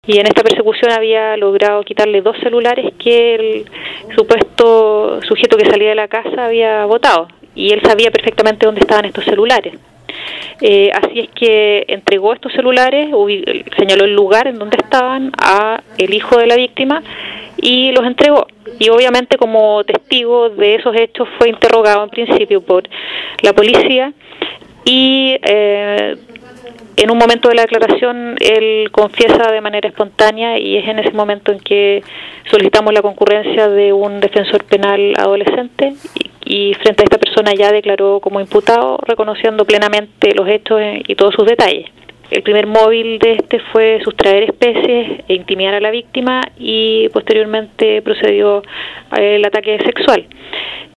Y en esta persecución había logrado quitarle 2 celulares que el supuesto sujeto que salía de la casa había botado. Y él sabía perfectamente dónde estaban estos celulares. Así es que entregó estos celulares, señaló el lugar en donde estaban a el hijo de la víctima y los entregó. Y obviamente como testigo de esos hechos fue interrogado en principio por la policía y en un momento de la declaración él confiesa de manera espontánea y es en ese momento en que solicitamos la concurrencia de un defensor penal adolescente y frente a esta persona ya declaró como imputado, reconociendo plenamente los hechos y todos sus detalles. El primer móvil de este fue sustraer especies e intimidar a la víctima y posteriormente procedió al ataque sexual.